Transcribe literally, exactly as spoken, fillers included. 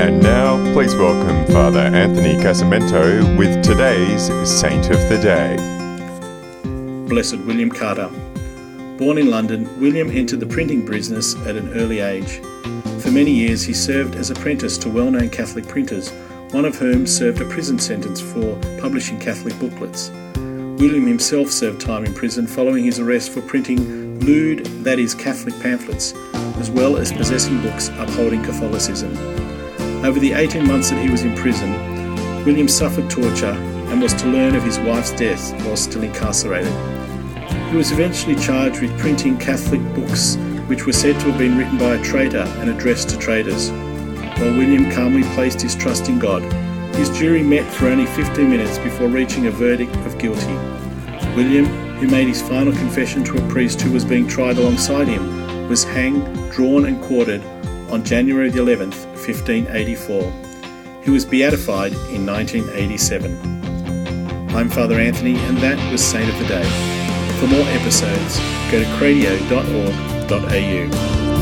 And now, please welcome Father Anthony Casamento with today's Saint of the Day. Blessed William Carter. Born in London, William entered the printing business at an early age. For many years he served as apprentice to well-known Catholic printers, one of whom served a prison sentence for publishing Catholic booklets. William himself served time in prison following his arrest for printing lewd, that is Catholic pamphlets, as well as possessing books upholding Catholicism. Over the eighteen months that he was in prison, William suffered torture and was to learn of his wife's death while still incarcerated. He was eventually charged with printing Catholic books which were said to have been written by a traitor and addressed to traitors. While William calmly placed his trust in God, his jury met for only fifteen minutes before reaching a verdict of guilty. William, who made his final confession to a priest who was being tried alongside him, was hanged, drawn and quartered on January the eleventh, fifteen eighty-four. He was beatified in nineteen eighty-seven. I'm Father Anthony, and that was Saint of the Day. For more episodes, go to cradio dot org dot a u.